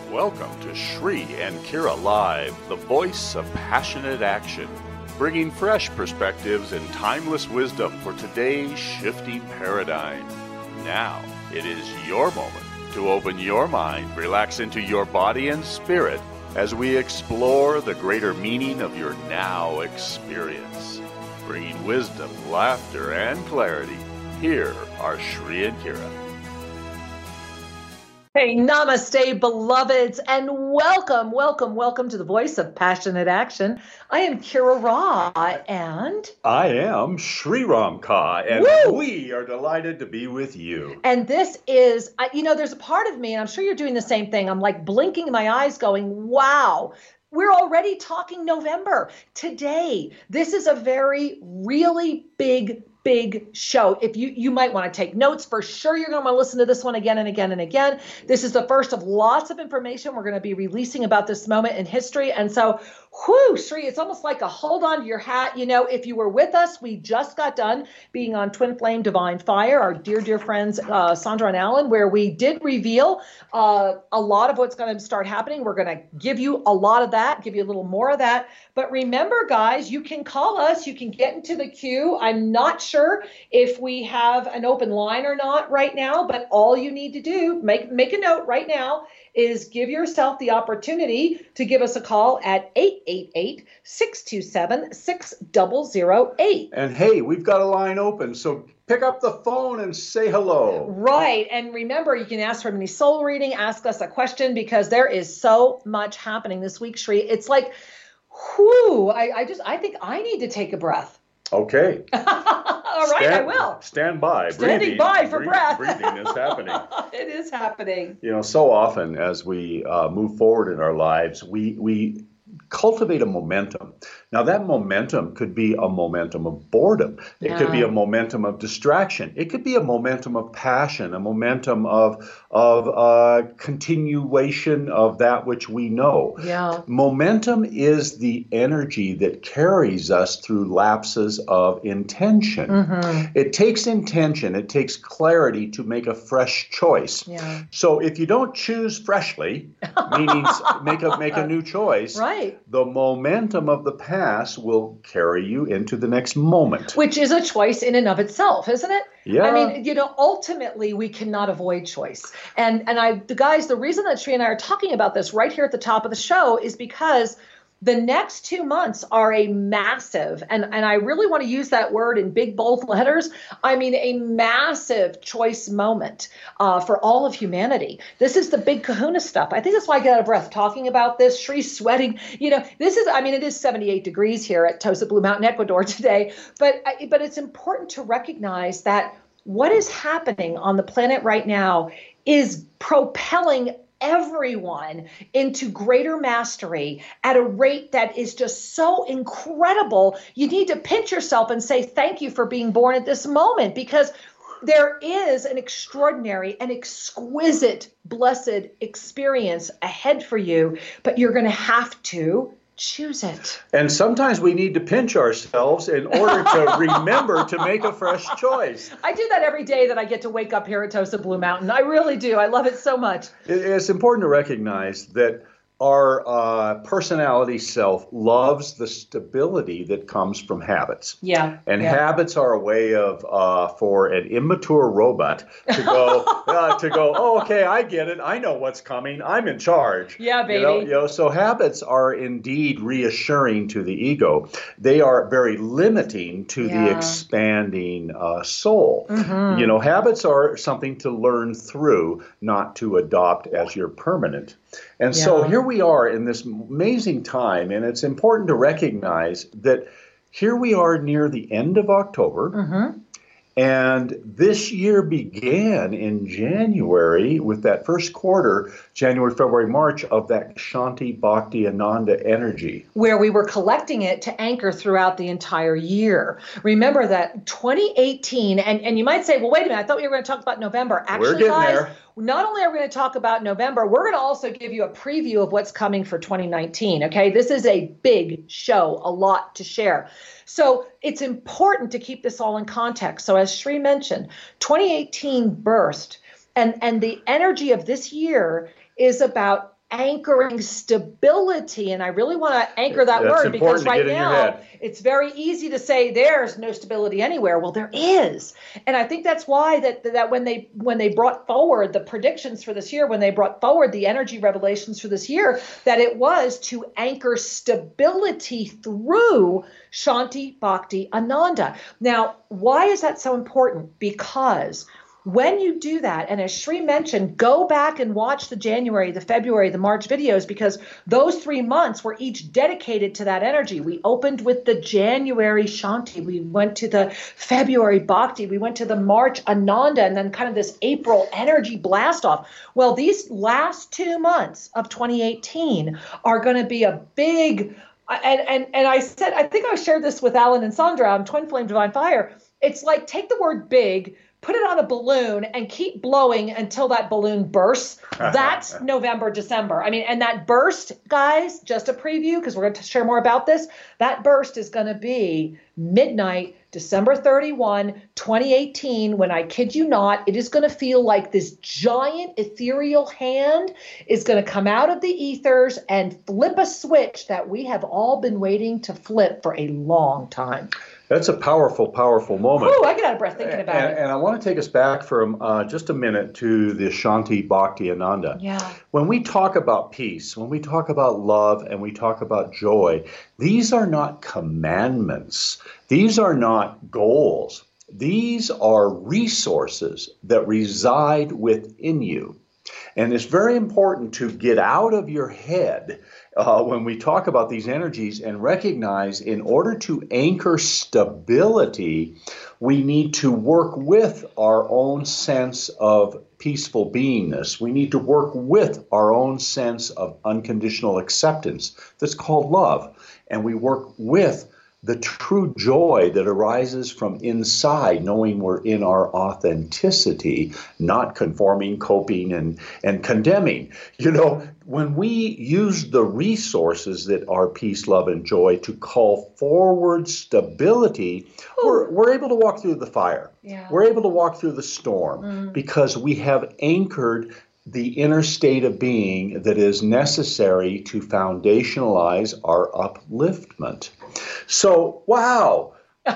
Welcome to Shri and Kira Live, the voice of passionate action, bringing fresh perspectives and timeless wisdom for today's shifting paradigm. Now, it is your moment to open your mind, relax into your body and spirit as we explore the greater meaning of your now experience. Bringing wisdom, laughter, and clarity, here are Shri and Kira. Hey, namaste, beloveds, and welcome to the voice of passionate action. I am Kira Ra, and I am Sri Ram Ka, and Woo! We are delighted to be with you. And this is, there's a part of me, and I'm sure you're doing the same thing. I'm like blinking my eyes going, wow. We're already talking November. Today, this is a really big show. If you might want to take notes, for sure you're going to want to listen to this one again and again and again. This is the first of lots of information we're going to be releasing about this moment in history. And so, Sri, it's almost like a hold on to your hat. You know, if you were with us, we just got done being on Twin Flame Divine Fire, our dear friends, Sandra and Alan, where we did reveal a lot of what's going to start happening. We're going to give you a lot of that, give you a little more of that. But remember, guys, you can call us. You can get into the queue. I'm not sure if we have an open line or not right now, but all you need to do, make a note right now, is give yourself the opportunity to give us a call at 888-627-6008. And hey, we've got a line open, so pick up the phone and say hello. Right. And remember, you can ask for any soul reading, ask us a question, because there is so much happening this week, Shri. It's like, I think I need to take a breath. Okay. All right, I will. Stand by. Standing by for breath. Breathing is happening. It is happening. You know, so often as we move forward in our lives, we cultivate a momentum. Now, that momentum could be a momentum of boredom. It could be a momentum of distraction. It could be a momentum of passion, a momentum of continuation of that which we know. Yeah. Momentum is the energy that carries us through lapses of intention. Mm-hmm. It takes intention. It takes clarity to make a fresh choice. Yeah. So if you don't choose freshly, meaning make a new choice, right, the momentum of the past will carry you into the next moment. Which is a choice in and of itself, isn't it? Yeah. I mean, ultimately we cannot avoid choice. And the reason that Shri and I are talking about this right here at the top of the show is because the next 2 months are a massive, and I really want to use that word in big, bold letters. I mean, a massive choice moment for all of humanity. This is the big kahuna stuff. I think that's why I get out of breath talking about this. Shri's sweating. It is 78 degrees here at Tosa Blue Mountain, Ecuador today. But it's important to recognize that what is happening on the planet right now is propelling everyone into greater mastery at a rate that is just so incredible. You need to pinch yourself and say thank you for being born at this moment, because there is an extraordinary and exquisite, blessed experience ahead for you, but you're going to have to choose it. And sometimes we need to pinch ourselves in order to remember to make a fresh choice. I do that every day that I get to wake up here at Tosa Blue Mountain. I really do. I love it so much. It's important to recognize that our personality self loves the stability that comes from habits. Yeah. And habits are a way of, for an immature robot to go, oh, okay, I get it. I know what's coming. I'm in charge. Yeah, baby. So habits are indeed reassuring to the ego. They are very limiting to the expanding soul. Mm-hmm. Habits are something to learn through, not to adopt as your permanent. And so here we are in this amazing time, and it's important to recognize that here we are near the end of October, mm-hmm. and this year began in January with that first quarter, January, February, March, of that Shanti, Bhakti, Ananda energy. Where we were collecting it to anchor throughout the entire year. Remember that 2018, and you might say, well, wait a minute, I thought we were going to talk about November. Actually, we're getting guys, there. Not only are we going to talk about November, we're going to also give you a preview of what's coming for 2019, okay? This is a big show, a lot to share. So it's important to keep this all in context. So as Shri mentioned, 2018 burst, and the energy of this year is about anchoring stability. And I really want to anchor that word because right now it's very easy to say there's no stability anywhere. Well, there is. And I think that's why that when they brought forward the predictions for this year, when they brought forward the energy revelations for this year, that it was to anchor stability through Shanti Bhakti Ananda. Now, why is that so important? Because when you do that, and as Sri mentioned, go back and watch the January, the February, the March videos, because those 3 months were each dedicated to that energy. We opened with the January Shanti. We went to the February Bhakti. We went to the March Ananda, and then kind of this April energy blast off. Well, these last 2 months of 2018 are going to be a big, and I said, I think I shared this with Alan and Sandra on Twin Flame Divine Fire. It's like, take the word big, put it on a balloon and keep blowing until that balloon bursts. That's November, December. I mean, and that burst, guys, just a preview, because we're going to share more about this. That burst is going to be midnight, December 31, 2018, when I kid you not, it is going to feel like this giant ethereal hand is going to come out of the ethers and flip a switch that we have all been waiting to flip for a long time. That's a powerful, powerful moment. Ooh, I get out of breath thinking about it. And I want to take us back for just a minute to the Shanti Bhakti Ananda. Yeah. When we talk about peace, when we talk about love, and we talk about joy, these are not commandments. These are not goals. These are resources that reside within you. And it's very important to get out of your head when we talk about these energies and recognize, in order to anchor stability, we need to work with our own sense of peaceful beingness. We need to work with our own sense of unconditional acceptance. That's called love. And we work with the true joy that arises from inside, knowing we're in our authenticity, not conforming, coping, and condemning. You know, when we use the resources that are peace, love, and joy to call forward stability, we're able to walk through the fire. Yeah. We're able to walk through the storm because we have anchored the inner state of being that is necessary to foundationalize our upliftment. So, wow.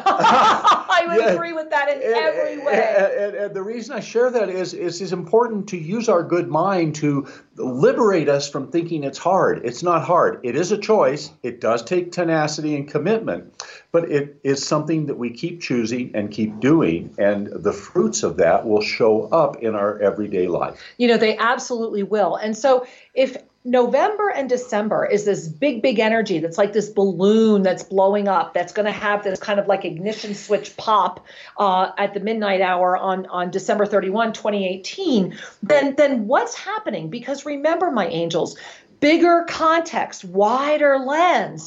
I would agree with that in every way. And the reason I share that is it's important to use our good mind to liberate us from thinking it's hard. It's not hard. It is a choice. It does take tenacity and commitment, but it is something that we keep choosing and keep doing, and the fruits of that will show up in our everyday life. You know, they absolutely will. And so if November and December is this big, big energy that's like this balloon that's blowing up, that's going to have this kind of like ignition switch pop at the midnight hour on December 31, 2018, then what's happening? Because remember, my angels, bigger context, wider lens,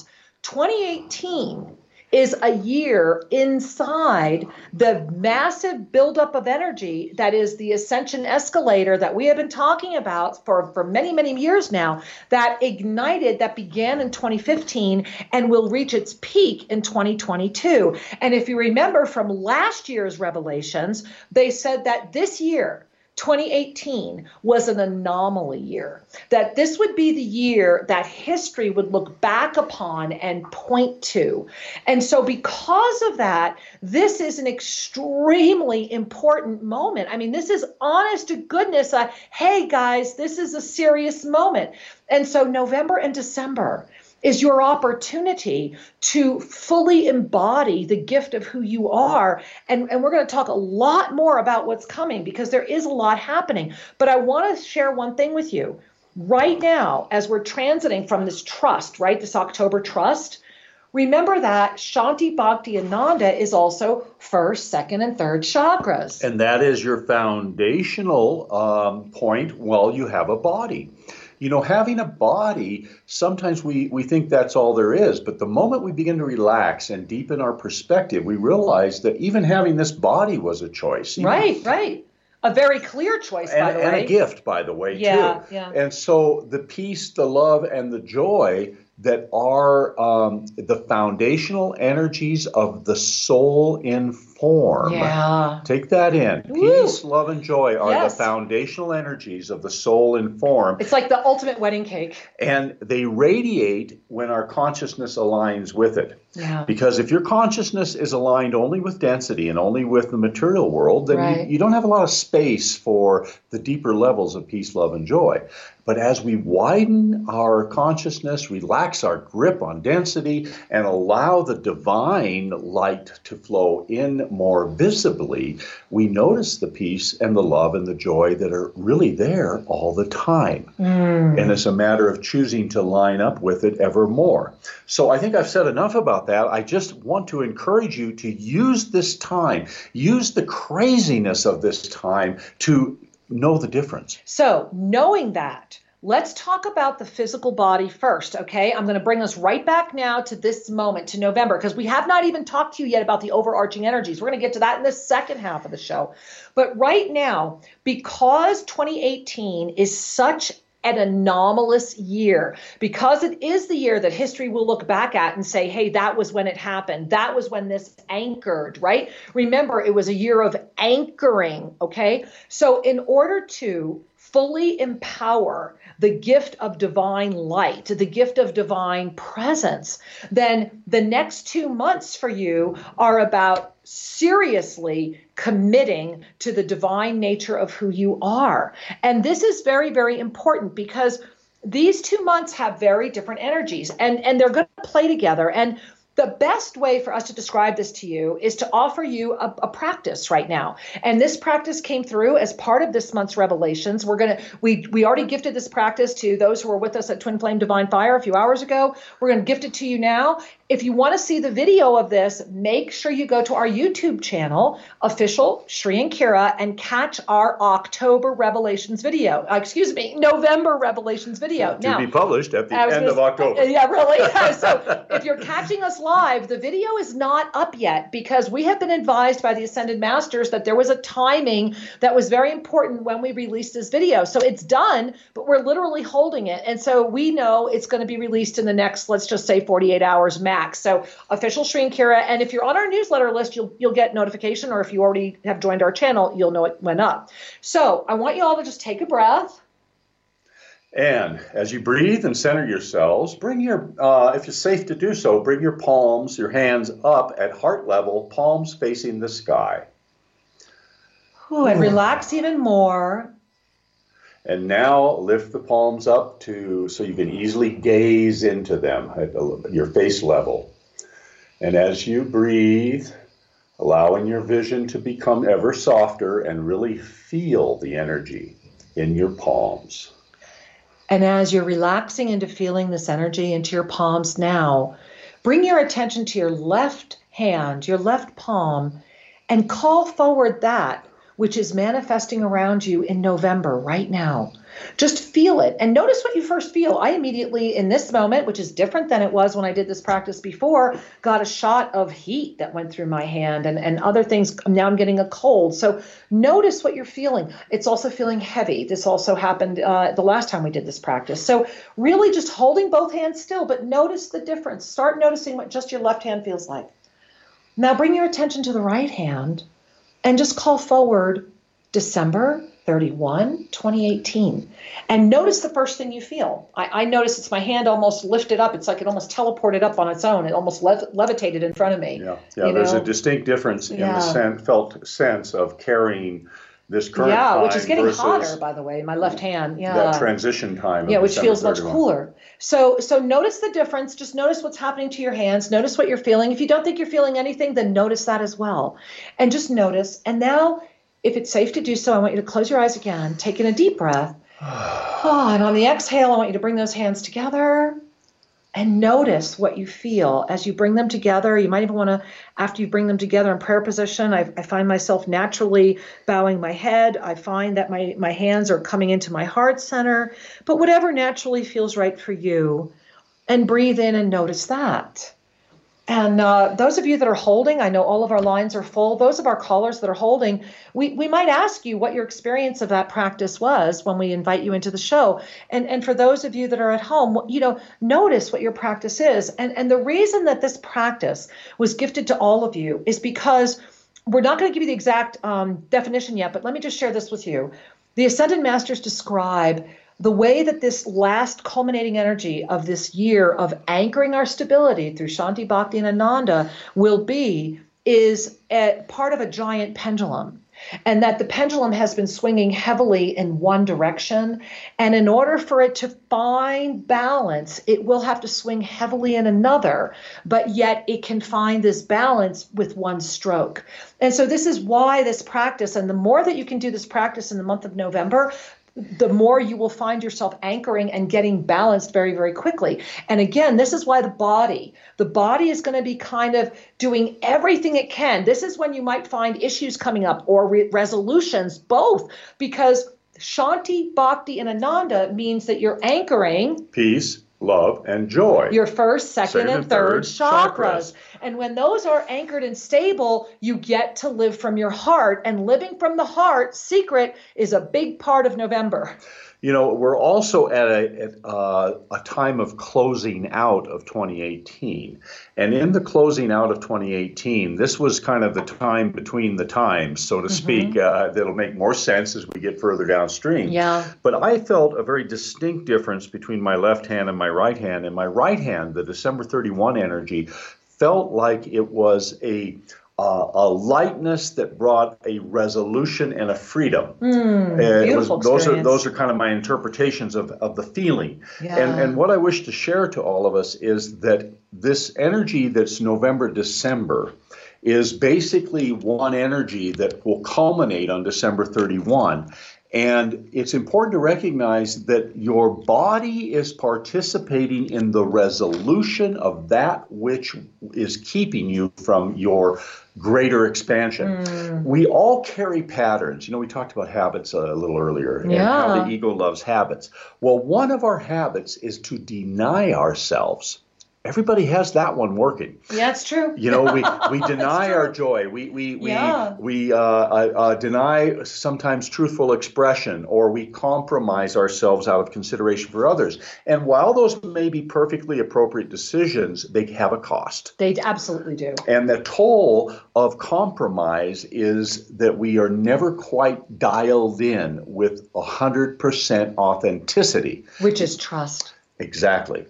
2018 is a year inside the massive buildup of energy that is the ascension escalator that we have been talking about for many, many years now, that ignited, that began in 2015 and will reach its peak in 2022. And if you remember from last year's revelations, they said that this year, 2018 was an anomaly year, that this would be the year that history would look back upon and point to. And so because of that, this is an extremely important moment. I mean, this is honest to goodness, hey guys, this is a serious moment. And so November and December is your opportunity to fully embody the gift of who you are. And we're going to talk a lot more about what's coming because there is a lot happening. But I want to share one thing with you. Right now, as we're transiting from this trust, right, this October trust, remember that Shanti Bhakti Ananda is also first, second, and third chakras. And that is your foundational point while you have a body. You know, having a body, sometimes we think that's all there is, but the moment we begin to relax and deepen our perspective, we realize that even having this body was a choice. Right. A very clear choice, by the way. And a gift, by the way, too. Yeah. And so the peace, the love, and the joy that are the foundational energies of the soul in form. Yeah. Take that in. Woo. Peace, love, and joy are the foundational energies of the soul in form. It's like the ultimate wedding cake. And they radiate when our consciousness aligns with it. Yeah. Because if your consciousness is aligned only with density and only with the material world, then you don't have a lot of space for the deeper levels of peace, love, and joy. But as we widen our consciousness, relax our grip on density, and allow the divine light to flow in more visibly, we notice the peace and the love and the joy that are really there all the time. And it's a matter of choosing to line up with it ever more. So I think I've said enough about that. I just want to encourage you to use this time, use the craziness of this time to know the difference. So knowing that, let's talk about the physical body first, okay? I'm going to bring us right back now to this moment, to November, because we have not even talked to you yet about the overarching energies. We're going to get to that in the second half of the show. But right now, because 2018 is such an anomalous year, because it is the year that history will look back at and say, hey, that was when it happened. That was when this anchored, right? Remember, it was a year of anchoring, okay? So in order to fully empower the gift of divine light, the gift of divine presence, then the next 2 months for you are about seriously committing to the divine nature of who you are. And this is very, very important because these 2 months have very different energies and they're going to play together. And the best way for us to describe this to you is to offer you a practice right now. And this practice came through as part of this month's revelations. We already gifted this practice to those who were with us at Twin Flame Divine Fire a few hours ago. We're going to gift it to you now. If you want to see the video of this, make sure you go to our YouTube channel, Official Sri and Kira, and catch our October Revelations video. November Revelations video. To be published at the end of October. Yeah, really. So if you're catching us live, the video is not up yet because we have been advised by the Ascended Masters that there was a timing that was very important when we released this video. So it's done, but we're literally holding it. And so we know it's going to be released in the next, let's just say 48 hours max. So Official Sri and Kira, and if you're on our newsletter list, you'll get notification, or if you already have joined our channel, you'll know it went up. So I want you all to just take a breath. And as you breathe and center yourselves, bring your, if it's safe to do so, bring your palms, your hands up at heart level, palms facing the sky. Ooh, and relax even more. And now lift the palms up so you can easily gaze into them at your face level. And as you breathe, allowing your vision to become ever softer and really feel the energy in your palms. And as you're relaxing into feeling this energy into your palms now, bring your attention to your left hand, your left palm, and call forward that which is manifesting around you in November right now. Just feel it and notice what you first feel. I immediately, in this moment, which is different than it was when I did this practice before, got a shot of heat that went through my hand and other things. Now I'm getting a cold. So notice what you're feeling. It's also feeling heavy. This also happened the last time we did this practice. So really just holding both hands still, but notice the difference. Start noticing what just your left hand feels like. Now bring your attention to the right hand and just call forward December 31, 2018. And notice the first thing you feel. I notice it's my hand almost lifted up. It's like it almost teleported up on its own. It almost levitated in front of me. Yeah. There's a distinct difference in the felt sense of carrying this current time which is getting hotter, by the way, my left hand. Yeah. That transition time. Yeah, which feels much cooler. So notice the difference. Just notice what's happening to your hands. Notice what you're feeling. If you don't think you're feeling anything, then notice that as well. And just notice. And now, if it's safe to do so, I want you to close your eyes again, take in a deep breath. And on the exhale, I want you to bring those hands together and notice what you feel as you bring them together. You might even want to, after you bring them together in prayer position, I find myself naturally bowing my head. I find that my hands are coming into my heart center, but whatever naturally feels right for you. And breathe in and notice that. And those of you that are holding, I know all of our lines are full. Those of our callers that are holding, we might ask you what your experience of that practice was when we invite you into the show. And for those of you that are at home, notice what your practice is. And the reason that this practice was gifted to all of you is because we're not going to give you the exact definition yet, but let me just share this with you. The Ascended Masters describe the way that this last culminating energy of this year of anchoring our stability through Shanti, Bhakti, and Ananda will be is a part of a giant pendulum. And that the pendulum has been swinging heavily in one direction. And in order for it to find balance, it will have to swing heavily in another, but yet it can find this balance with one stroke. And so this is why this practice, and the more that you can do this practice in the month of November, the more you will find yourself anchoring and getting balanced very, very quickly. And again, this is why the body is going to be kind of doing everything it can. This is when you might find issues coming up or resolutions, both, because Shanti, Bhakti, and Ananda means that you're anchoring peace, love, and joy. Your first, second, and third chakras. And when those are anchored and stable, you get to live from your heart. And living from the heart, secret, is a big part of November. We're also at a time of closing out of 2018. And in the closing out of 2018, this was kind of the time between the times, so to speak, that'll make more sense as we get further downstream. Yeah. But I felt a very distinct difference between my left hand and my right hand. In my right hand, the December 31 energy felt like it was a lightness that brought a resolution and a freedom. Beautiful experience. Those are kind of my interpretations of the feeling. Yeah. And what I wish to share to all of us is that this energy that's November, December is basically one energy that will culminate on December 31. And it's important to recognize that your body is participating in the resolution of that which is keeping you from your greater expansion. We all carry patterns. We talked about habits a little earlier, and how the ego loves habits. Well, one of our habits is to deny ourselves. Everybody has that one working. Yeah, it's true. We deny our joy. We deny sometimes truthful expression, or we compromise ourselves out of consideration for others. And while those may be perfectly appropriate decisions, they have a cost. They absolutely do. And the toll of compromise is that we are never quite dialed in with 100% authenticity. Which is trust. Exactly.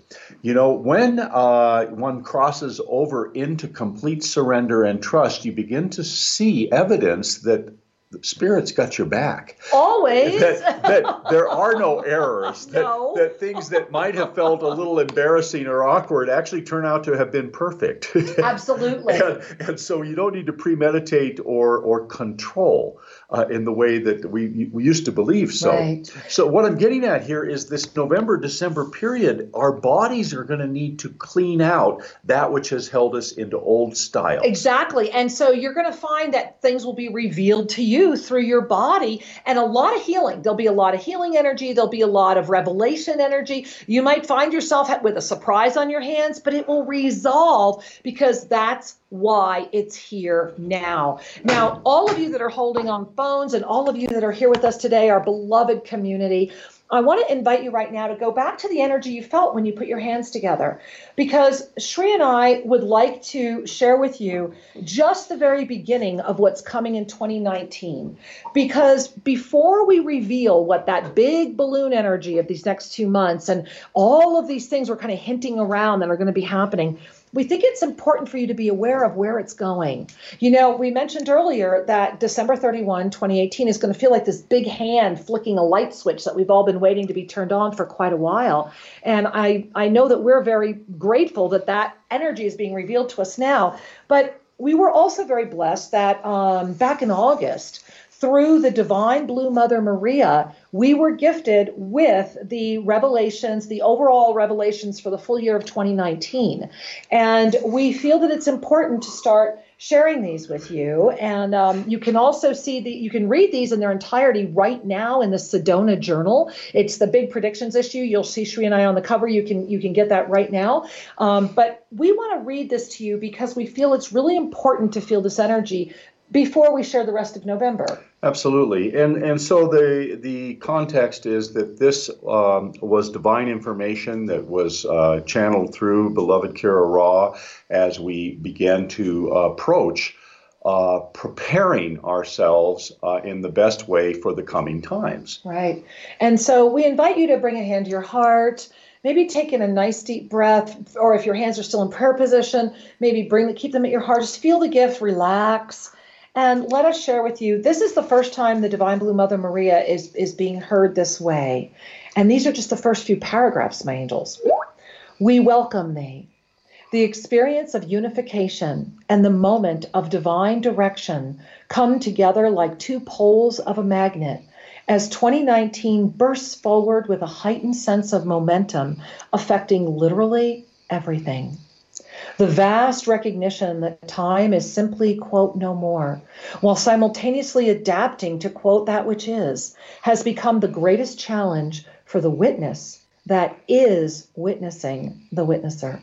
When one crosses over into complete surrender and trust, you begin to see evidence that the Spirit's got your back. Always. That there are no errors. That things that might have felt a little embarrassing or awkward actually turn out to have been perfect. Absolutely. and so you don't need to premeditate or control in the way that we used to believe so. Right. So what I'm getting at here is this November, December period, our bodies are going to need to clean out that which has held us into old styles. Exactly. And so you're going to find that things will be revealed to you through your body, and a lot of healing. There'll be a lot of healing energy. There'll be a lot of revelation energy. You might find yourself with a surprise on your hands, but it will resolve because that's why it's here now. Now, all of you that are holding on phones and all of you that are here with us today, our beloved community, I want to invite you right now to go back to the energy you felt when you put your hands together, because Shri and I would like to share with you just the very beginning of what's coming in 2019. Because before we reveal what that big balloon energy of these next 2 months and all of these things we're kind of hinting around that are going to be happening, we think it's important for you to be aware of where it's going. We mentioned earlier that December 31, 2018 is going to feel like this big hand flicking a light switch that we've all been waiting to be turned on for quite a while. And I know that we're very grateful that that energy is being revealed to us now. But we were also very blessed that back in August, through the Divine Blue Mother Maria, we were gifted with the revelations, the overall revelations for the full year of 2019. And we feel that it's important to start sharing these with you. And you can also you can read these in their entirety right now in the Sedona Journal. It's the big predictions issue. You'll see Sri and I on the cover. You can get that right now. But we want to read this to you because we feel it's really important to feel this energy before we share the rest of November. Absolutely. And so the context is that this was divine information that was channeled through beloved Kira Ra as we began to approach preparing ourselves in the best way for the coming times. Right. And so we invite you to bring a hand to your heart. Maybe take in a nice deep breath, or if your hands are still in prayer position, maybe keep them at your heart. Just feel the gift, relax. And let us share with you, this is the first time the Divine Blue Mother Maria is being heard this way. And these are just the first few paragraphs, my angels. We welcome thee. The experience of unification and the moment of divine direction come together like two poles of a magnet as 2019 bursts forward with a heightened sense of momentum affecting literally everything. The vast recognition that time is simply, quote, no more, while simultaneously adapting to, quote, that which is, has become the greatest challenge for the witness that is witnessing the witnesser.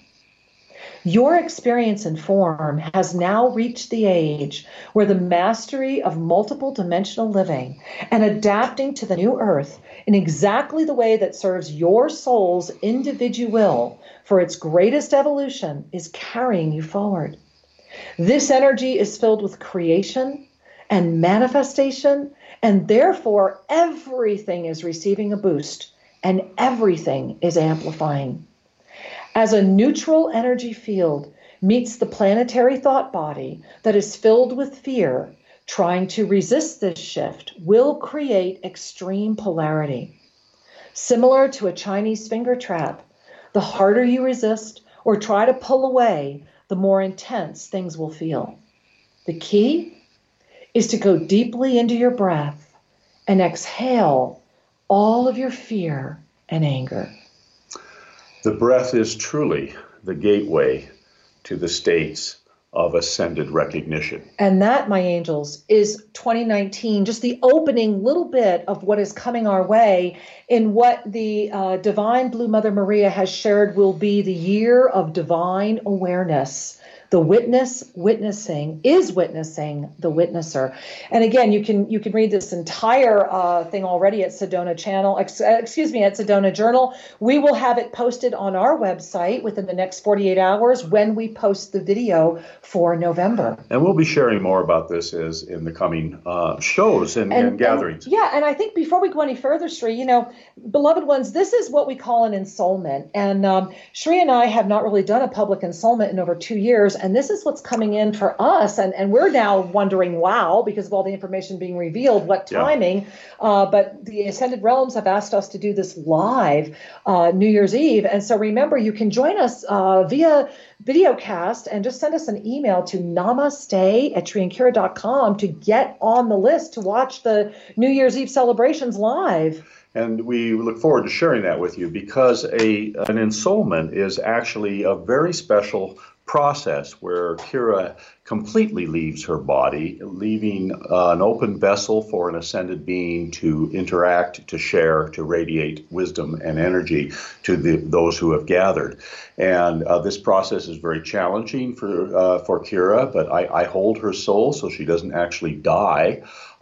Your experience in form has now reached the age where the mastery of multiple dimensional living and adapting to the new earth in exactly the way that serves your soul's individual for its greatest evolution is carrying you forward. This energy is filled with creation and manifestation, and therefore everything is receiving a boost and everything is amplifying. As a neutral energy field meets the planetary thought body that is filled with fear, trying to resist this shift will create extreme polarity. Similar to a Chinese finger trap, the harder you resist or try to pull away, the more intense things will feel. The key is to go deeply into your breath and exhale all of your fear and anger. The breath is truly the gateway to the states of ascended recognition. And that, my angels, is 2019, just the opening little bit of what is coming our way in what the Divine Blue Mother Maria has shared will be the year of divine awareness. The witness witnessing is witnessing the witnesser. And again, you can read this entire thing already at Sedona Channel, at Sedona Journal. We will have it posted on our website within the next 48 hours when we post the video for November. And we'll be sharing more about this as in the coming shows and gatherings. And I think before we go any further, Sri, beloved ones, this is what we call an ensoulment. And Sri and I have not really done a public ensoulment in over 2 years. And this is what's coming in for us. And we're now wondering, wow, because of all the information being revealed, what timing. Yeah. But the Ascended Realms have asked us to do this live New Year's Eve. And so remember, you can join us via videocast and just send us an email to namaste@triandkira.com to get on the list to watch the New Year's Eve celebrations live. And we look forward to sharing that with you because an ensoulment is actually a very special process where Kira completely leaves her body, leaving an open vessel for an ascended being to interact, to share, to radiate wisdom and energy to those who have gathered. And this process is very challenging for Kira, but I hold her soul so she doesn't actually die.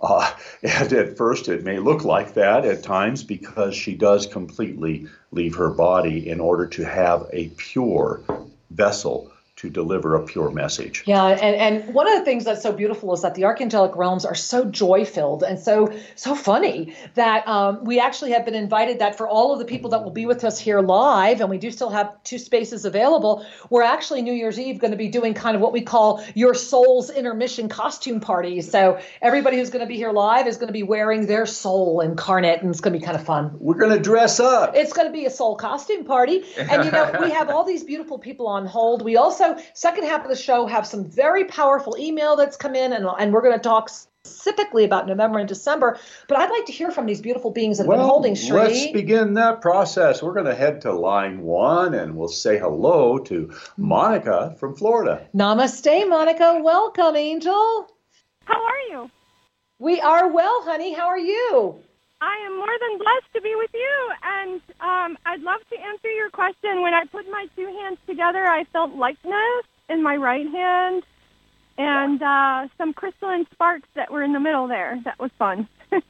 And at first it may look like that at times because she does completely leave her body in order to have a pure vessel to deliver a pure message. Yeah, and one of the things that's so beautiful is that the archangelic realms are so joy-filled and so funny that we actually have been invited that for all of the people that will be with us here live, and we do still have 2 spaces available, we're actually New Year's Eve going to be doing kind of what we call your soul's intermission costume party. So everybody who's going to be here live is going to be wearing their soul incarnate, and it's going to be kind of fun. We're going to dress up. It's going to be a soul costume party. And we have all these beautiful people on hold. We also also, second half of the show, have some very powerful email that's come in, and we're going to talk specifically about November and December. But I'd like to hear from these beautiful beings that have been holding Sri. Let's begin that process. We're going to head to line 1, and we'll say hello to Monica from Florida. Namaste, Monica. Welcome, Angel. How are you? We are well, honey. How are you? I am more than blessed to be with you, and I'd love to answer your question. When I put my two hands together, I felt lightness in my right hand and some crystalline sparks that were in the middle there. That was fun.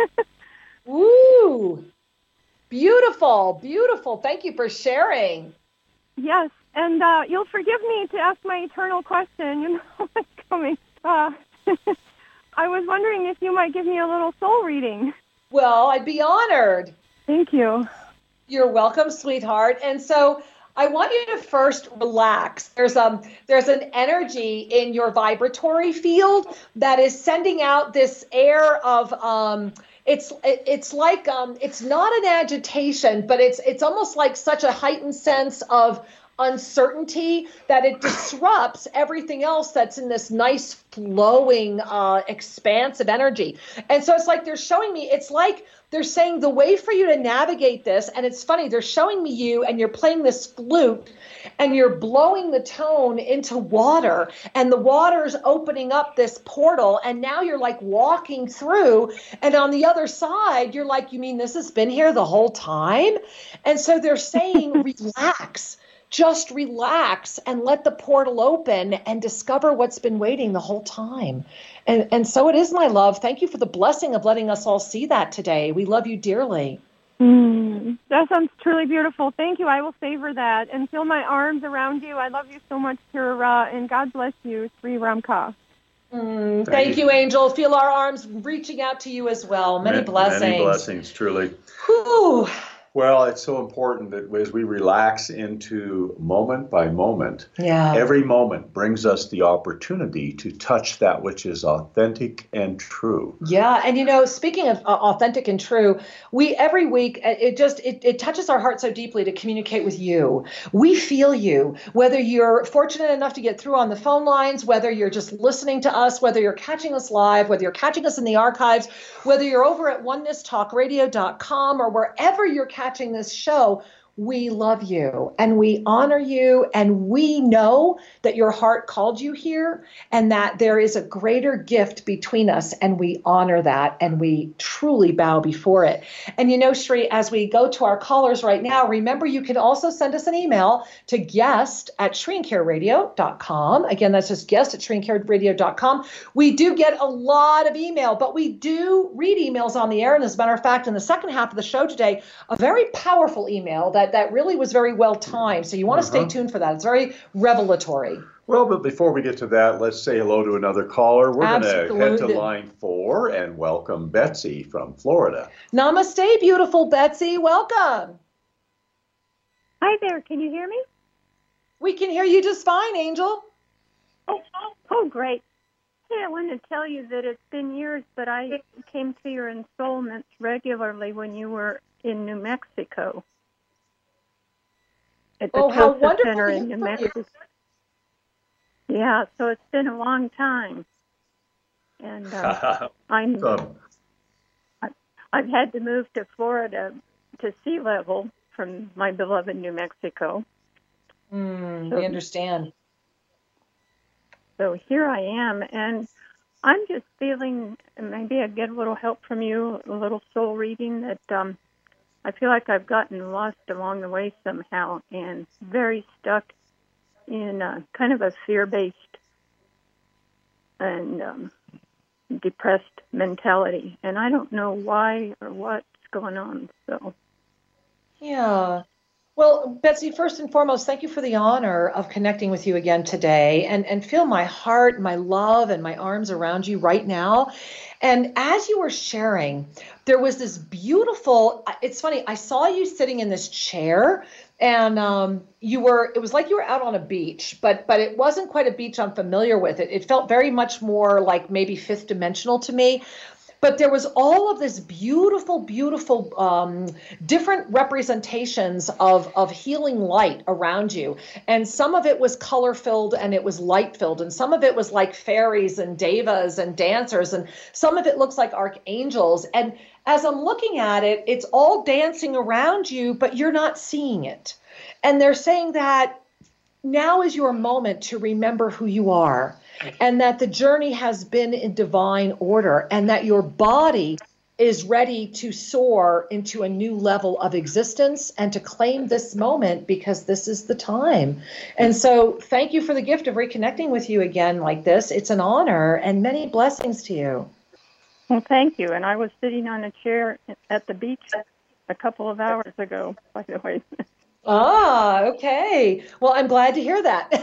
Ooh, beautiful, beautiful. Thank you for sharing. Yes, and you'll forgive me to ask my eternal question. You know what's coming. I was wondering if you might give me a little soul reading. Well, I'd be honored. Thank you. You're welcome, sweetheart. And so I want you to first relax. There's an energy in your vibratory field that is sending out this air of it's like it's not an agitation, but it's almost like such a heightened sense of uncertainty that it disrupts everything else that's in this nice flowing expansive energy. And so it's like they're showing me, it's like they're saying the way for you to navigate this, and it's funny, they're showing me you and you're playing this flute and you're blowing the tone into water, and the water's opening up this portal, and now you're like walking through, and on the other side you're like, you mean this has been here the whole time? And so they're saying relax. Just relax and let the portal open and discover what's been waiting the whole time. And so it is, my love. Thank you for the blessing of letting us all see that today. We love you dearly. That sounds truly beautiful. Thank you. I will savor that and feel my arms around you. I love you so much, Kira, and God bless you, Sri Ramka. Thank you, Angel. Feel our arms reaching out to you as well. Many blessings. Many blessings, truly. Whew. Well, it's so important that as we relax into moment by moment, every moment brings us the opportunity to touch that which is authentic and true. Yeah, and you know, speaking of authentic and true, we every week it touches our heart so deeply to communicate with you. We feel you, whether you're fortunate enough to get through on the phone lines, whether you're just listening to us, whether you're catching us live, whether you're catching us in the archives, whether you're over at onenesstalkradio.com or wherever you're catching this show. We love you and we honor you, and we know that your heart called you here and that there is a greater gift between us, and we honor that and we truly bow before it. And you know, Sri, as we go to our callers right now, remember you can also send us an email to guest@shrincareradio.com. Again, that's just guest@shrincareradio.com. We do get a lot of email, but we do read emails on the air. And as a matter of fact, in the second half of the show today, a very powerful email that really was very well timed. So you want to stay tuned for that. It's very revelatory. Well, but before we get to that, let's say hello to another caller. We're going to head to line 4 and welcome Betsy from Florida. Namaste, beautiful Betsy. Welcome. Hi there. Can you hear me? We can hear you just fine, Angel. Oh, great. Hey, I wanted to tell you that it's been years, but I came to your ensoulments regularly when you were in New Mexico. At the how Tosa wonderful Center in New Mexico. Yeah, so it's been a long time. And I've had to move to Florida to sea level from my beloved New Mexico. We understand. So here I am, and I'm just feeling, maybe I get a little help from you, a little soul reading, that I feel like I've gotten lost along the way somehow and very stuck in kind of a fear-based and depressed mentality. And I don't know why or what's going on. So, yeah. Well, Betsy, first and foremost, thank you for the honor of connecting with you again today, and feel my heart, my love, and my arms around you right now. And as you were sharing, there was this beautiful, it's funny, I saw you sitting in this chair, and it was like you were out on a beach, but it wasn't quite a beach I'm familiar with. It felt very much more like maybe fifth dimensional to me. But there was all of this beautiful, beautiful different representations of healing light around you. And some of it was color-filled and it was light-filled. And some of it was like fairies and devas and dancers. And some of it looks like archangels. And as I'm looking at it, it's all dancing around you, but you're not seeing it. And they're saying that now is your moment to remember who you are, and that the journey has been in divine order, and that your body is ready to soar into a new level of existence and to claim this moment, because this is the time. And so thank you for the gift of reconnecting with you again like this. It's an honor, and many blessings to you. Well, thank you. And I was sitting on a chair at the beach a couple of hours ago, by the way. Ah, okay. Well, I'm glad to hear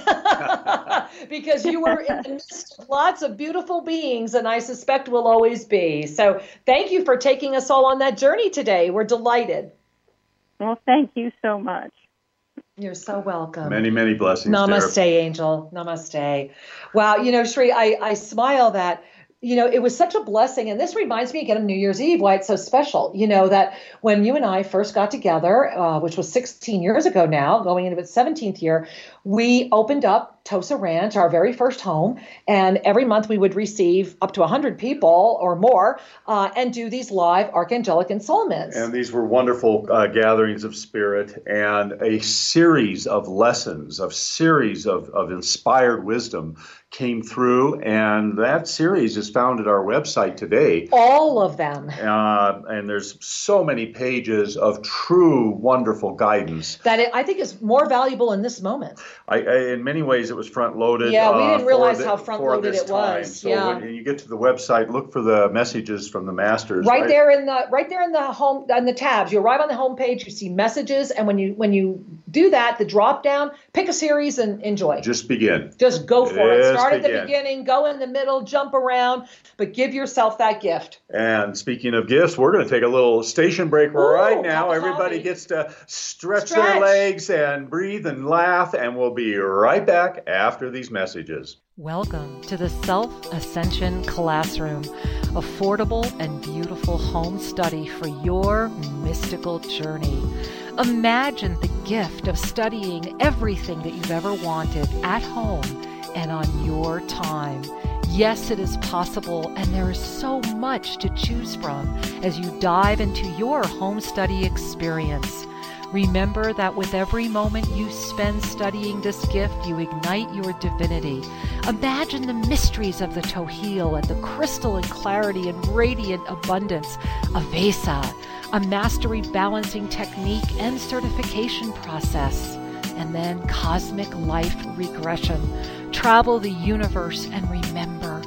that because you were in the midst of lots of beautiful beings, and I suspect will always be. So thank you for taking us all on that journey today. We're delighted. Well, thank you so much. You're so welcome. Many, many blessings. Namaste, Angel. Namaste. Wow. Shri, I smile that, it was such a blessing. And this reminds me again of New Year's Eve, why it's so special, that when you and I first got together, which was 16 years ago now, going into its 17th year, we opened up Tosa Ranch, our very first home. And every month we would receive up to 100 people or more and do these live Archangelic Ensoulments. And these were wonderful gatherings of spirit and a series of lessons, a series of inspired wisdom came through, and that series is found at our website today. All of them. And there's so many pages of true, wonderful guidance. That I think is more valuable in this moment. In many ways, it was front-loaded. Yeah, we didn't realize how front-loaded it was. So when you get to the website, look for the messages from the masters. Right there in the home, on the tabs. You arrive on the home page, you see messages, and when you do that, the drop down, pick a series and enjoy. Just begin. Just go for it. Start at the beginning, go in the middle, jump around, but give yourself that gift. And speaking of gifts, we're going to take a little station break right now. Everybody gets to stretch their legs and breathe and laugh, and we'll be right back after these messages. Welcome to the Self-Ascension Classroom, affordable and beautiful home study for your mystical journey. Imagine the gift of studying everything that you've ever wanted at home and on your time. Yes, it is possible, and there is so much to choose from as you dive into your home study experience. Remember that with every moment you spend studying this gift, you ignite your divinity. Imagine the mysteries of the Tohil and the crystalline clarity and radiant abundance of Vesa, a mastery balancing technique and certification process, and then cosmic life regression. Travel the universe and remember.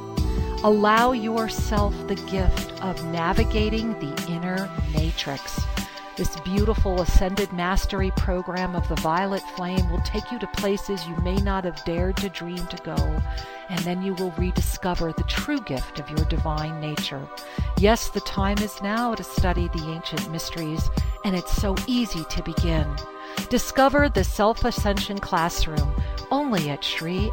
Allow yourself the gift of navigating the inner matrix. This beautiful Ascended Mastery program of the Violet Flame will take you to places you may not have dared to dream to go, and then you will rediscover the true gift of your divine nature. Yes, the time is now to study the ancient mysteries, and it's so easy to begin. Discover the Self-Ascension Classroom only at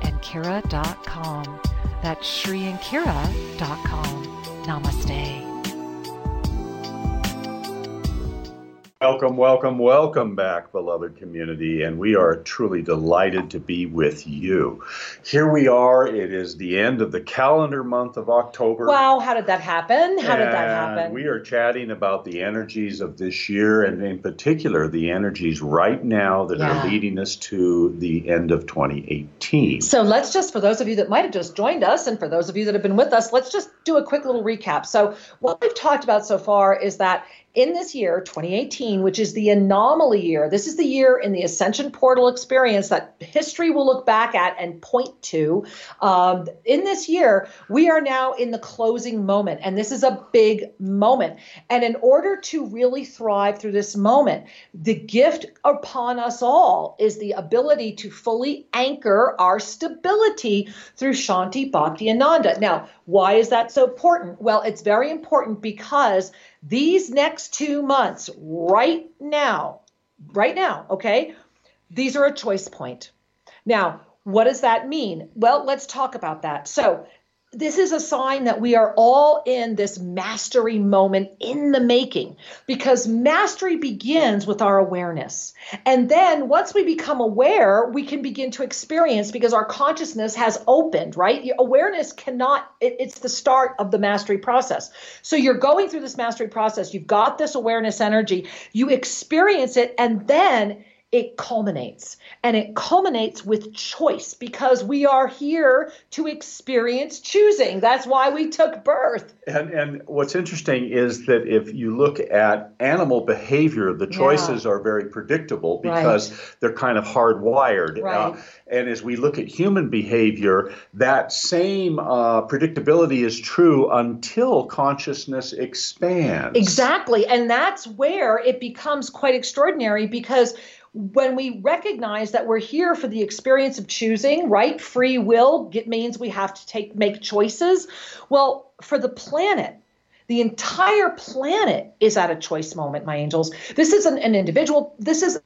ShriandKira.com. That's ShriandKira.com. Namaste. Welcome, welcome, welcome back, beloved community, and we are truly delighted to be with you. Here we are. It is the end of the calendar month of October. Wow, how did that happen? How did that happen? We are chatting about the energies of this year, and in particular, the energies right now that are leading us to the end of 2018. So let's just, for those of you that might have just joined us, and for those of you that have been with us, let's just do a quick little recap. So what we've talked about so far is that in this year, 2018, which is the anomaly year, this is the year in the Ascension Portal experience that history will look back at and point to. In this year, we are now in the closing moment, and this is a big moment. And in order to really thrive through this moment, the gift upon us all is the ability to fully anchor our stability through Shanti Bhakti Ananda. Now, why is that so important? Well, it's very important because these next 2 months, right now, okay, these are a choice point. Now, what does that mean? Well, let's talk about that. So this is a sign that we are all in this mastery moment in the making, because mastery begins with our awareness. And then once we become aware, we can begin to experience, because our consciousness has opened, right? Your awareness it's the start of the mastery process. So you're going through this mastery process. You've got this awareness energy. You experience it, and then it culminates. And it culminates with choice, because we are here to experience choosing. That's why we took birth. And what's interesting is that if you look at animal behavior, the choices are very predictable, because they're kind of hardwired. Right. And as we look at human behavior, that same predictability is true until consciousness expands. Exactly. And that's where it becomes quite extraordinary, because when we recognize that we're here for the experience of choosing, right? Free will, it means we have to make choices. Well, for the planet, the entire planet is at a choice moment, my angels. This is an individual. This is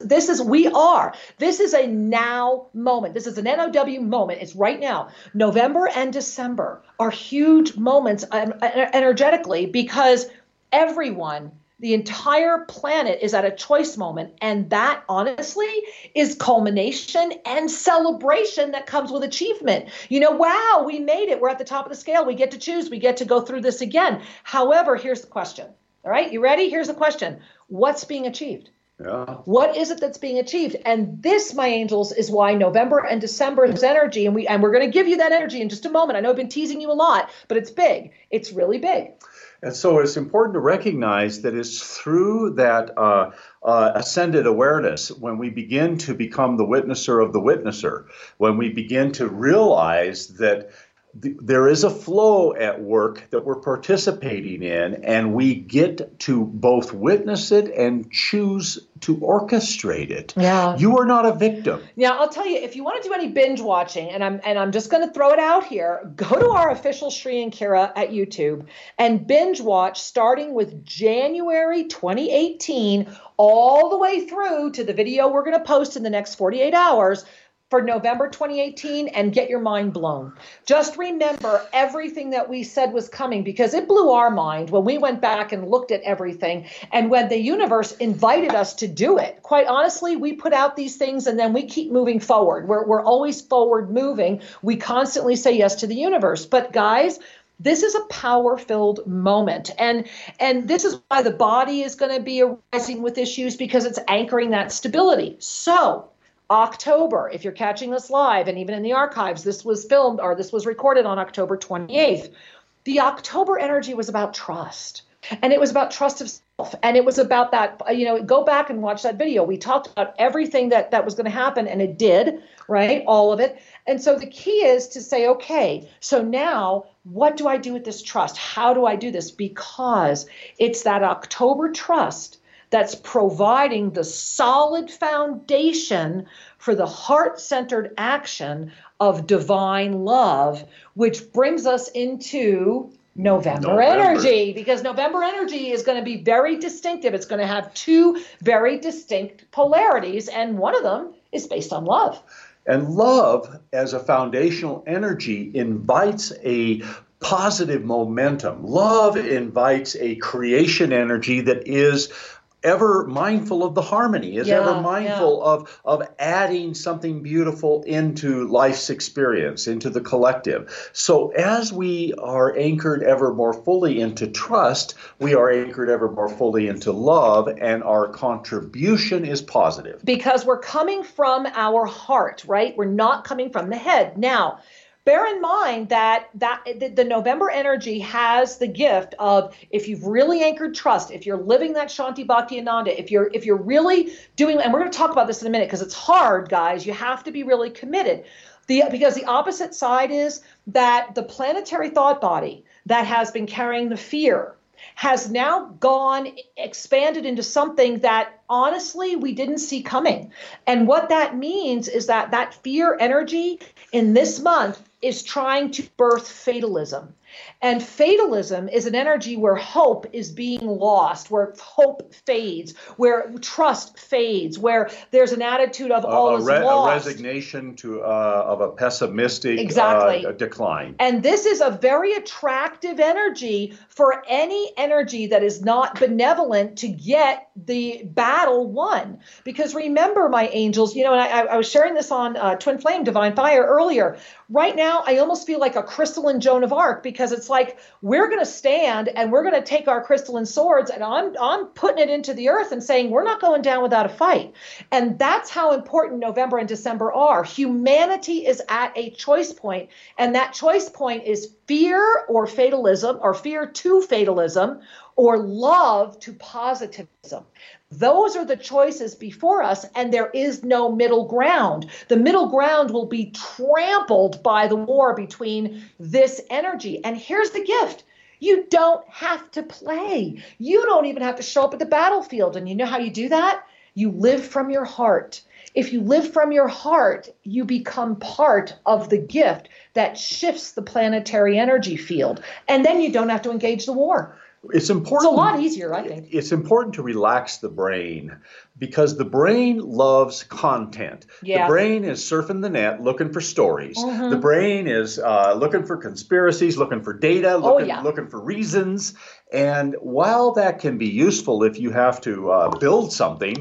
a now moment. This is an NOW moment. It's right now. November and December are huge moments energetically, because everyone, the entire planet is at a choice moment. And that, honestly, is culmination and celebration that comes with achievement. Wow, we made it. We're at the top of the scale. We get to choose. We get to go through this again. However, here's the question. All right, you ready? Here's the question. What's being achieved? Yeah. What is it that's being achieved? And this, my angels, is why November and December is energy. And we're going to give you that energy in just a moment. I know I've been teasing you a lot, but it's big. It's really big. And so it's important to recognize that it's through that ascended awareness, when we begin to become the witnesser of the witnesser, when we begin to realize that there is a flow at work that we're participating in, and we get to both witness it and choose to orchestrate it. Yeah. You are not a victim. Now, I'll tell you, if you want to do any binge watching, and I'm just going to throw it out here, go to our official Sri and Kira at YouTube and binge watch, starting with January 2018 all the way through to the video we're going to post in the next 48 hours for November 2018, and get your mind blown. Just remember everything that we said was coming, because it blew our mind when we went back and looked at everything. And when the universe invited us to do it, quite honestly, we put out these things and then we keep moving forward. We're always forward moving. We constantly say yes to the universe. But guys, this is a power-filled moment. And this is why the body is going to be arising with issues, because it's anchoring that stability. So October, if you're catching this live, and even in the archives, this was filmed, or this was recorded on October 28th. The October energy was about trust. And it was about trust of self. And it was about that, go back and watch that video. We talked about everything that was going to happen, and it did, right? All of it. And so the key is to say, okay, so now what do I do with this trust? How do I do this? Because it's that October trust that's providing the solid foundation for the heart-centered action of divine love, which brings us into November energy, because November energy is going to be very distinctive. It's going to have two very distinct polarities, and one of them is based on love. And love, as a foundational energy, invites a positive momentum. Love invites a creation energy that is ever mindful of the harmony, is ever mindful of adding something beautiful into life's experience, into the collective. So as we are anchored ever more fully into trust, we are anchored ever more fully into love, and our contribution is positive. Because we're coming from our heart, right? We're not coming from the head. Now, bear in mind that the November energy has the gift of, if you've really anchored trust, if you're living that Shanti Bhakti Ananda, if you're really doing, and we're going to talk about this in a minute because it's hard, guys, you have to be really committed. Because the opposite side is that the planetary thought body that has been carrying the fear has now expanded into something that honestly we didn't see coming. And what that means is that fear energy in this month is trying to birth fatalism. And fatalism is an energy where hope is being lost, where hope fades, where trust fades, where there's an attitude of all is lost. A resignation of a pessimistic decline. And this is a very attractive energy for any energy that is not benevolent to get the battle won. Because remember, my angels, and I was sharing this on Twin Flame Divine Fire earlier. Right now, I almost feel like a crystalline Joan of Arc, because it's like we're going to stand and we're going to take our crystalline swords, and I'm putting it into the earth and saying we're not going down without a fight. And that's how important November and December are. Humanity is at a choice point, and that choice point is fear or fatalism, or fear to fatalism, or love to positivism. Those are the choices before us, and there is no middle ground. The middle ground will be trampled by the war between this energy. And here's the gift. You don't have to play. You don't even have to show up at the battlefield. And you know how you do that? You live from your heart. If you live from your heart, you become part of the gift that shifts the planetary energy field. And then you don't have to engage the war. It's important. It's a lot easier, I think. It's important to relax the brain, because the brain loves content. Yeah. The brain is surfing the net looking for stories. Mm-hmm. The brain is looking for conspiracies, looking for data, looking for reasons. And while that can be useful if you have to build something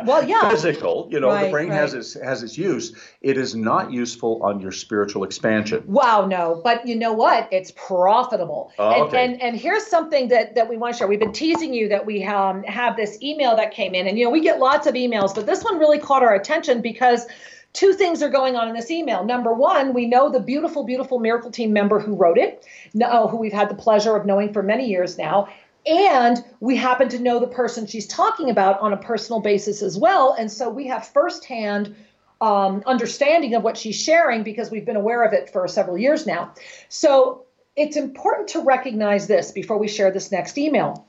physical, the brain has its use, it is not useful on your spiritual expansion. Wow, no. But you know what? It's profitable. And here's something that we want to share. We've been teasing you that we have this email that came in. And, we get lots of emails, but this one really caught our attention because two things are going on in this email. Number one, we know the beautiful, beautiful Miracle Team member who wrote it, who we've had the pleasure of knowing for many years now. And we happen to know the person she's talking about on a personal basis as well. And so we have firsthand understanding of what she's sharing, because we've been aware of it for several years now. So it's important to recognize this before we share this next email.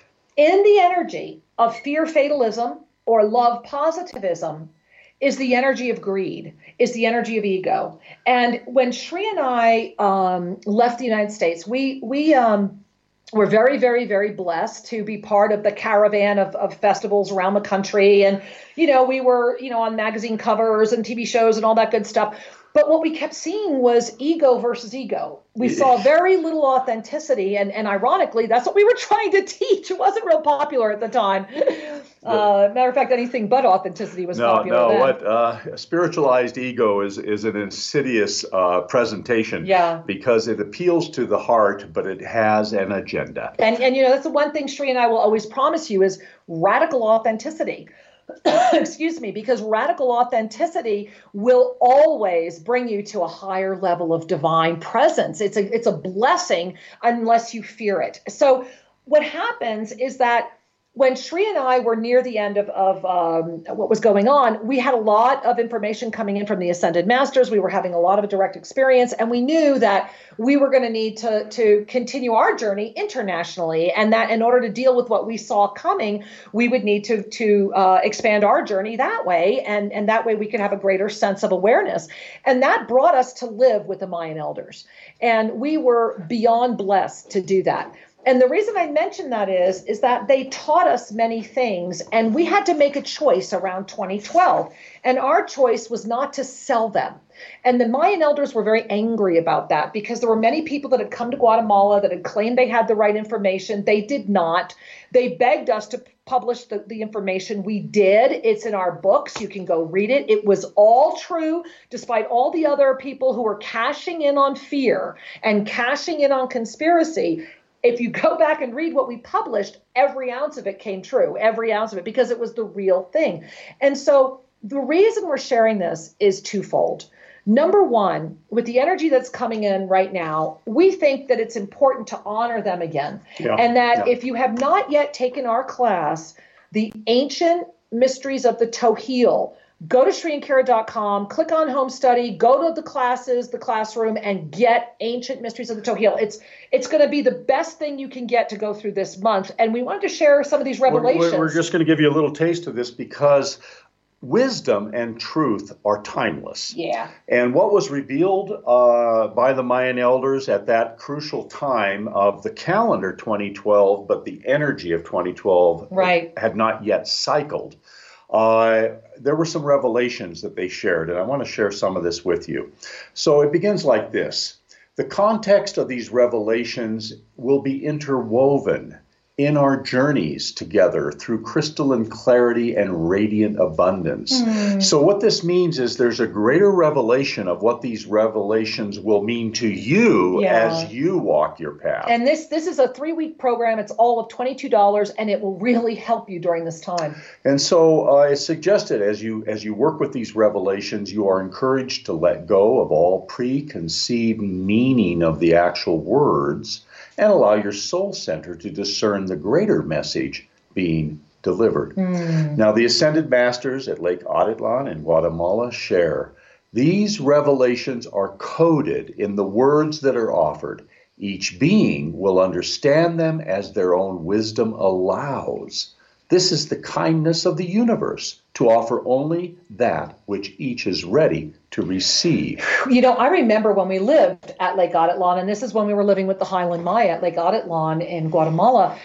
In the energy of fear fatalism or love positivism is the energy of greed, is the energy of ego. And when Shri and I left the United States, we were very, very, very blessed to be part of the caravan of festivals around the country. And, we were, on magazine covers and TV shows and all that good stuff. But what we kept seeing was ego versus ego. We saw very little authenticity. And ironically, that's what we were trying to teach. It wasn't real popular at the time. Matter of fact, anything but authenticity was popular then. What spiritualized ego is an insidious presentation, because it appeals to the heart, but it has an agenda. And that's the one thing Shri and I will always promise you is radical authenticity. Excuse me, because radical authenticity will always bring you to a higher level of divine presence. It's a blessing unless you fear it. So what happens is that when Shri and I were near the end of what was going on, we had a lot of information coming in from the Ascended Masters. We were having a lot of direct experience, and we knew that we were going to need to continue our journey internationally, and that in order to deal with what we saw coming, we would need to expand our journey that way, and that way we could have a greater sense of awareness. And that brought us to live with the Mayan elders, and we were beyond blessed to do that. And the reason I mention that is that they taught us many things, and we had to make a choice around 2012. And our choice was not to sell them. And the Mayan elders were very angry about that, because there were many people that had come to Guatemala that had claimed they had the right information. They did not. They begged us to publish the information. We did. It's in our books. You can go read it. It was all true, despite all the other people who were cashing in on fear and cashing in on conspiracy. If you go back and read what we published, every ounce of it came true, every ounce of it, because it was the real thing. And so the reason we're sharing this is twofold. Number one, with the energy that's coming in right now, we think that it's important to honor them again. And that if you have not yet taken our class, The Ancient Mysteries of the Tohil, go to ShriandKira.com, click on Home Study, go to the classes, the classroom, and get Ancient Mysteries of the Tohil. It's going to be the best thing you can get to go through this month. And we wanted to share some of these revelations. We're just going to give you a little taste of this, because wisdom and truth are timeless. Yeah. And what was revealed by the Mayan elders at that crucial time of the calendar 2012, but the energy of 2012 had not yet cycled, there were some revelations that they shared, and I want to share some of this with you. So it begins like this. The context of these revelations will be interwoven in our journeys together through crystalline clarity and radiant abundance. So what this means is there's a greater revelation of what these revelations will mean to you as you walk your path. And this is a 3-week program. It's all of $22, and it will really help you during this time. And so it's suggested as you work with these revelations, you are encouraged to let go of all preconceived meaning of the actual words and allow your soul center to discern the greater message being delivered. Now, the Ascended Masters at Lake Atitlan in Guatemala share, these revelations are coded in the words that are offered. Each being will understand them as their own wisdom allows. This is the kindness of the universe, to offer only that which each is ready to receive. You know, I remember when we lived at Lake Atitlan, and this is when we were living with the Highland Maya at Lake Atitlan in Guatemala,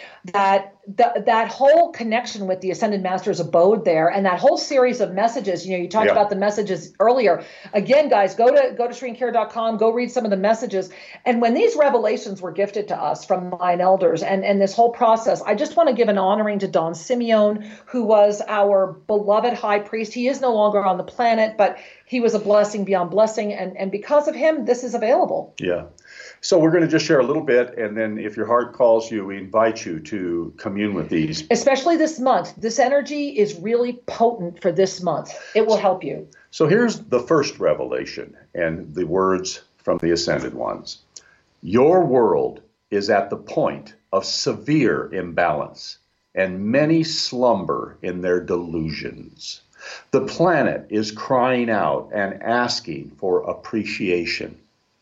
that whole connection with the Ascended Masters abode there, and that whole series of messages. You know, you talked about the messages earlier. Again, guys, go to SriNCare.com, go read some of the messages. And when these revelations were gifted to us from Mayan elders and this whole process, I just want to give an honoring to Don Simeon, who was our beloved high priest. He is no longer on the planet, but he was a blessing beyond blessing. And because of him, this is available. Yeah. So we're going to just share a little bit, and then if your heart calls you, we invite you to commune with these. Especially this month. This energy is really potent for this month. It will help you. So here's the first revelation and the words from the Ascended Ones. Your world is at the point of severe imbalance, and many slumber in their delusions. The planet is crying out and asking for appreciation.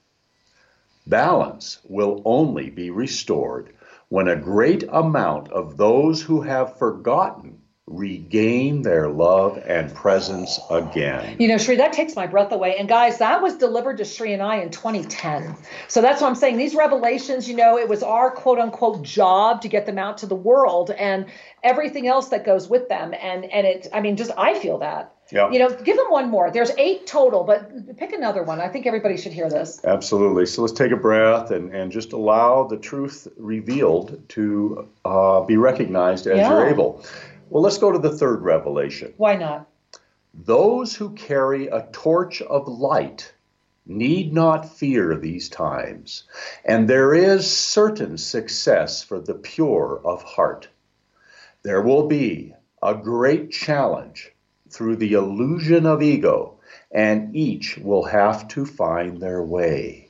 Balance will only be restored when a great amount of those who have forgotten regain their love and presence again. You know, Sri, that takes my breath away. And guys, that was delivered to Sri and I in 2010. So that's what I'm saying. These revelations, you know, it was our quote unquote job to get them out to the world and everything else that goes with them. And it, I mean, just, I feel that. Yeah. You know, give them one more. There's 8 total, but pick another one. I think everybody should hear this. Absolutely. So let's take a breath and just allow the truth revealed to be recognized as you're able. Well, let's go to the third revelation. Why not? Those who carry a torch of light need not fear these times, and there is certain success for the pure of heart. There will be a great challenge through the illusion of ego, and each will have to find their way.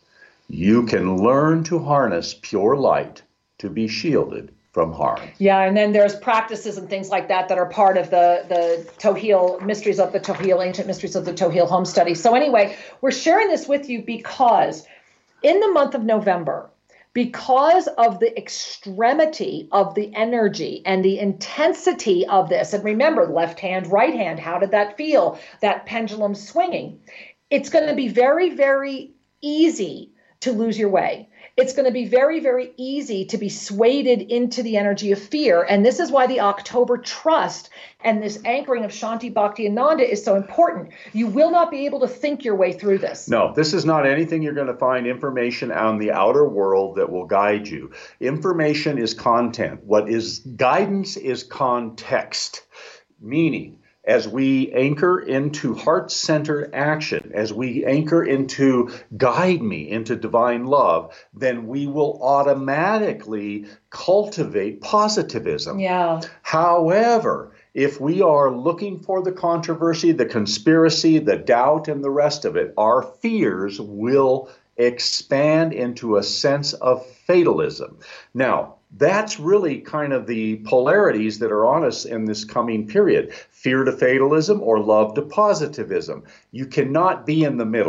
You can learn to harness pure light to be shielded from harm. Yeah, and then there's practices and things like that that are part of the Tohil mysteries of the Tohil, ancient mysteries of the Tohil home study. So anyway, we're sharing this with you because in the month of November, because of the extremity of the energy and the intensity of this, and remember, left hand, right hand, how did that feel? That pendulum swinging. It's going to be very, very easy to lose your way. It's going to be very, very easy to be swayed into the energy of fear. And this is why the October trust and this anchoring of Shanti, Bhakti, and Nanda is so important. You will not be able to think your way through this. No, this is not anything you're going to find information on the outer world that will guide you. Information is content. What is guidance is context, meaning as we anchor into heart-centered action, as we anchor into guide me into divine love, then we will automatically cultivate positivism. Yeah. However, if we are looking for the controversy, the conspiracy, the doubt, and the rest of it, our fears will expand into a sense of fatalism. Now, that's really kind of the polarities that are on us in this coming period. Fear to fatalism or love to positivism. You cannot be in the middle.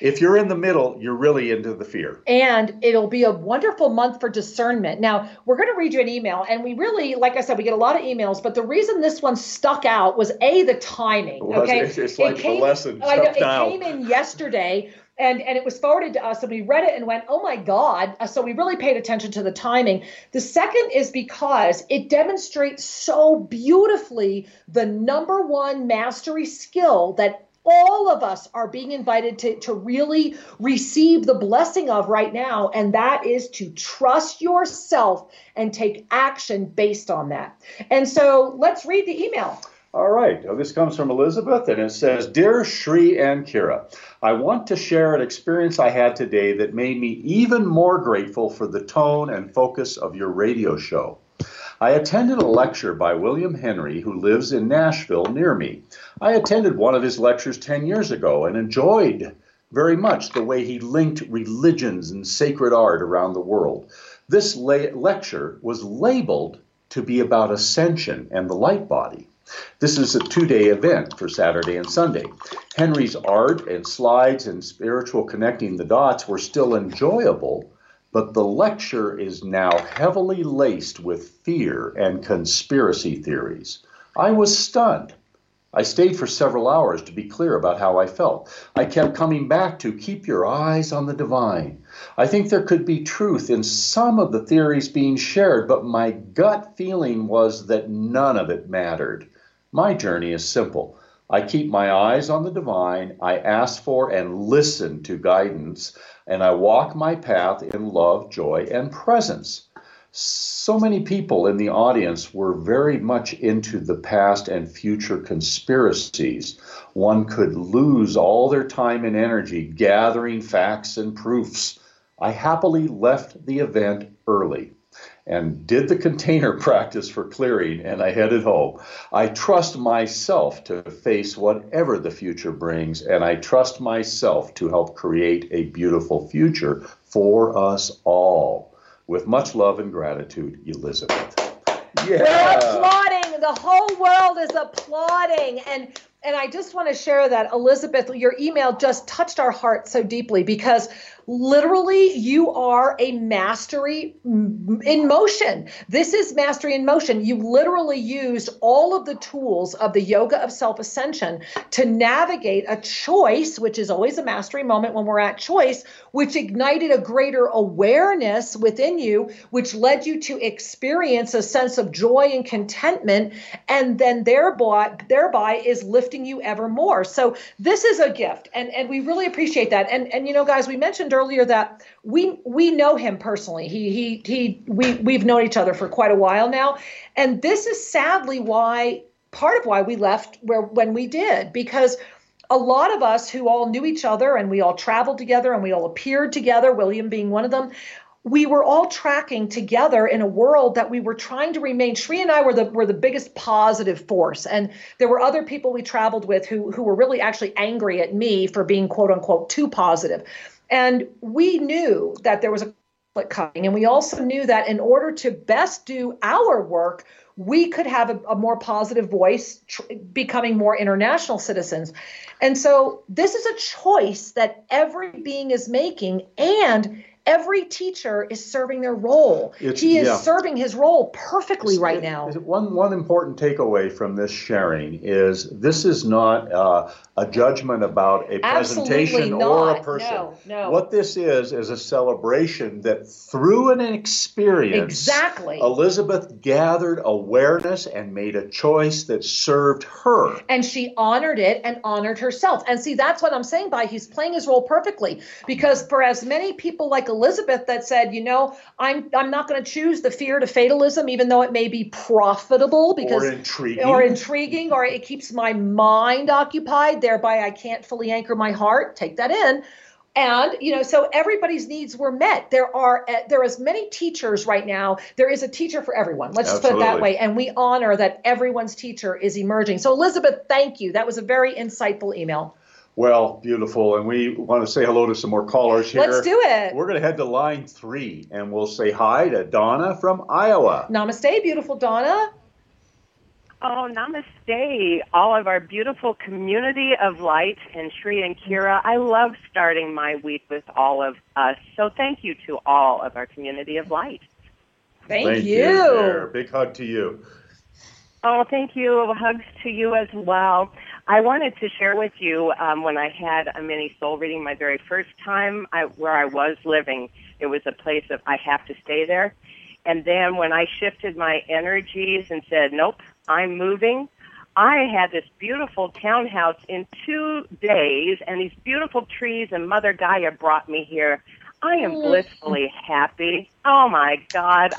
If you're in the middle, you're really into the fear. And it'll be a wonderful month for discernment. Now, we're going to read you an email, and we really, like I said, we get a lot of emails, but the reason this one stuck out was the timing. Okay, it's like the lesson stuck out. It came in yesterday. And it was forwarded to us, and we read it and went, oh my God. So we really paid attention to the timing. The second is because it demonstrates so beautifully the number one mastery skill that all of us are being invited to really receive the blessing of right now, and that is to trust yourself and take action based on that. And so let's read the email. All right. Now, this comes from Elizabeth, and it says, Dear Shri and Kira, I want to share an experience I had today that made me even more grateful for the tone and focus of your radio show. I attended a lecture by William Henry, who lives in Nashville near me. I attended one of his lectures 10 years ago and enjoyed very much the way he linked religions and sacred art around the world. This lecture was labeled to be about ascension and the light body. This is a 2-day event for Saturday and Sunday. Henry's art and slides and spiritual connecting the dots were still enjoyable, but the lecture is now heavily laced with fear and conspiracy theories. I was stunned. I stayed for several hours to be clear about how I felt. I kept coming back to keep your eyes on the divine. I think there could be truth in some of the theories being shared, but my gut feeling was that none of it mattered. My journey is simple. I keep my eyes on the divine, I ask for and listen to guidance, and I walk my path in love, joy, and presence. So many people in the audience were very much into the past and future conspiracies. One could lose all their time and energy gathering facts and proofs. I happily left the event early and did the container practice for clearing, and I headed home. I trust myself to face whatever the future brings, and I trust myself to help create a beautiful future for us all. With much love and gratitude, Elizabeth. Yeah. We're applauding. The whole world is applauding. And I just want to share that, Elizabeth, your email just touched our heart so deeply, because literally you are a mastery in motion. This is mastery in motion. You literally used all of the tools of the yoga of self-ascension to navigate a choice, which is always a mastery moment when we're at choice, which ignited a greater awareness within you, which led you to experience a sense of joy and contentment, and then thereby is lifting you ever more. So this is a gift, and we really appreciate that. And you know, guys, we mentioned earlier that we know him personally. We've known each other for quite a while now, and this is sadly part of why we left when we did, because a lot of us who all knew each other and we all traveled together and we all appeared together, William being one of them, we were all tracking together in a world that we were trying to remain. Shri and I were the biggest positive force. And there were other people we traveled with who were really actually angry at me for being, quote unquote, too positive. And we knew that there was a conflict coming. And we also knew that in order to best do our work, we could have a more positive voice, becoming more international citizens. And so this is a choice that every being is making, and every teacher is serving their role. He is serving his role perfectly right now. One important takeaway from this sharing is this is not a judgment about a presentation or a person. No. What this is a celebration that through an experience, Elizabeth gathered awareness and made a choice that served her. And she honored it and honored herself. And see, that's what I'm saying by he's playing his role perfectly. Because for as many people like Elizabeth that said, you know, I'm not going to choose the fear to fatalism, even though it may be profitable because or intriguing, or it keeps my mind occupied, thereby I can't fully anchor my heart. Take that in. And, you know, so everybody's needs were met. There are as many teachers right now. There is a teacher for everyone. Let's just put it that way. And we honor that everyone's teacher is emerging. So Elizabeth, thank you. That was a very insightful email. Well, beautiful. And we want to say hello to some more callers here. Let's do it. We're going to head to line 3, and we'll say hi to Donna from Iowa. Namaste, beautiful Donna. Oh, namaste, all of our beautiful community of light, and Shri and Kira. I love starting my week with all of us. So thank you to all of our community of light. Thank you. Dear. Big hug to you. Oh, thank you. Hugs to you as well. I wanted to share with you when I had a mini soul reading my very first time where I was living. It was a place of I have to stay there. And then when I shifted my energies and said, nope, I'm moving, I had this beautiful townhouse in 2 days and these beautiful trees, and Mother Gaia brought me here. I am blissfully happy. Oh my God,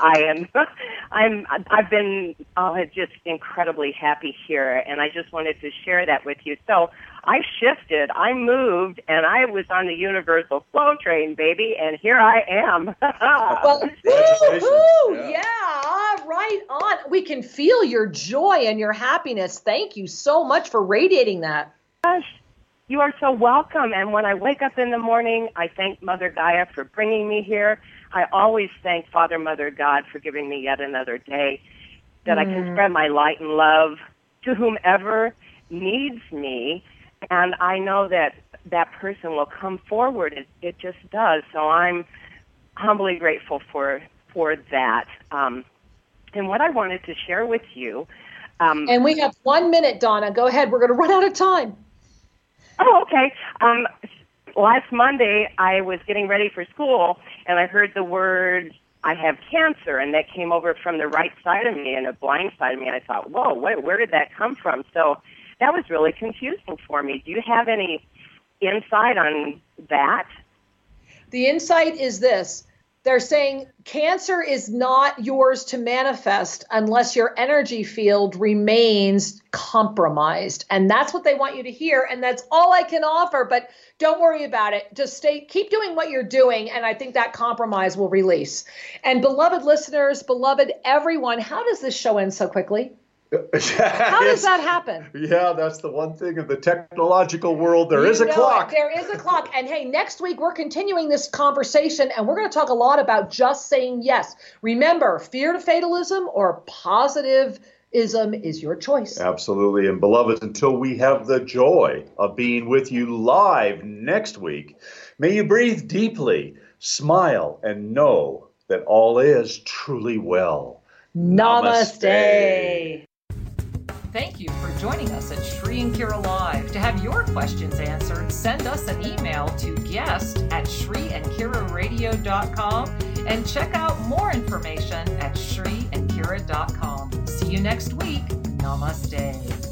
I've been just incredibly happy here, and I just wanted to share that with you. So I shifted, I moved, and I was on the universal flow train, baby, and here I am. Well, woo-hoo, yeah, right on. We can feel your joy and your happiness. Thank you so much for radiating that. Gosh. You are so welcome. And when I wake up in the morning, I thank Mother Gaia for bringing me here. I always thank Father, Mother, God for giving me yet another day that I can spread my light and love to whomever needs me. And I know that that person will come forward. It just does. So I'm humbly grateful for that. And what I wanted to share with you. And we have 1 minute, Donna. Go ahead. We're going to run out of time. Oh, okay. Last Monday, I was getting ready for school, and I heard the word, I have cancer, and that came over from the right side of me and it blindsided me. I thought, whoa, where did that come from? So that was really confusing for me. Do you have any insight on that? The insight is this. They're saying cancer is not yours to manifest unless your energy field remains compromised. And that's what they want you to hear. And that's all I can offer. But don't worry about it. Just keep doing what you're doing. And I think that compromise will release. And beloved listeners, beloved everyone, how does this show end so quickly? How does that happen? Yeah, that's the one thing in the technological world. There is a clock. There is a clock. And hey, next week we're continuing this conversation, and we're going to talk a lot about just saying yes. Remember, fear to fatalism or positivism is your choice. Absolutely. And beloveds, until we have the joy of being with you live next week, may you breathe deeply, smile, and know that all is truly well. Namaste. Thank you for joining us at Shri and Kira Live. To have your questions answered, send us an email to guest@shriandkiraradio.com and check out more information at shriandkira.com. See you next week. Namaste.